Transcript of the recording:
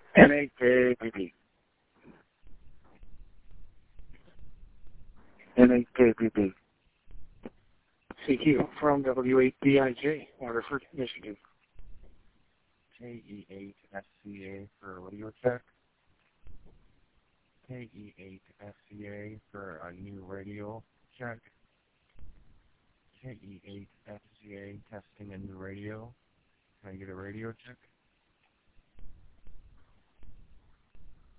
NAKPP. NAKPP. CQ from W8DIJ, Waterford, Michigan. KE8FCA for radio check. KE8FCA for a new radio check. KE8FCA testing a new radio. Can I get a radio check?